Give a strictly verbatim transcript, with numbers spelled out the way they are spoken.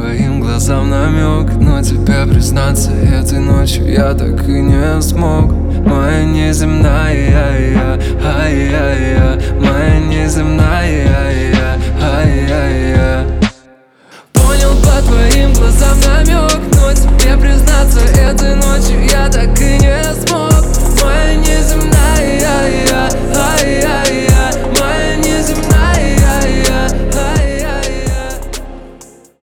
твоим глазам намек, но тебе признаться этой ночью я так и не смог. Моя неземная, я, ай-яй-я, моя неземная, я, ай-яй-я. Понял по твоим глазам намек, но тебе признаться этой ночью я так и не смог.